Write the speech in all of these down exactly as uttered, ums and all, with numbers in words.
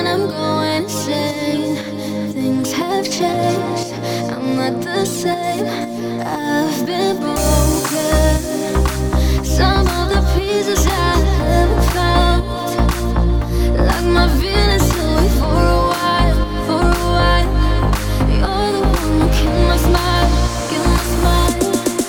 going, I'm going insane. Things have changed, I'm not the same. I've been broken. Some of the pieces I haven't found, like my feelings away for a while, for a while. You're the one who killed my smile, killed my smile.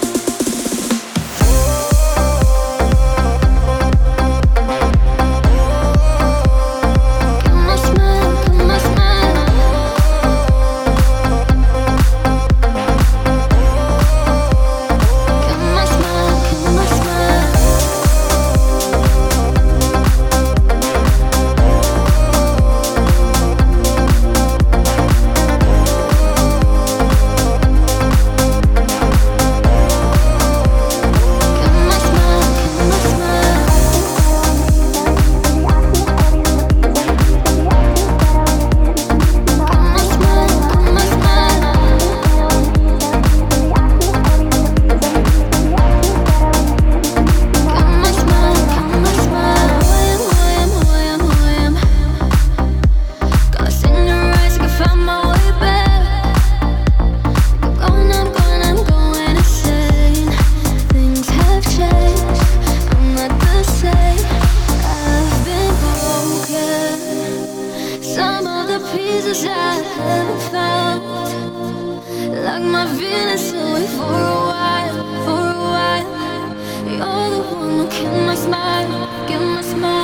Pieces I haven't found, like my feelings away for a while, for a while. You're the one who killed my smile, killed my smile.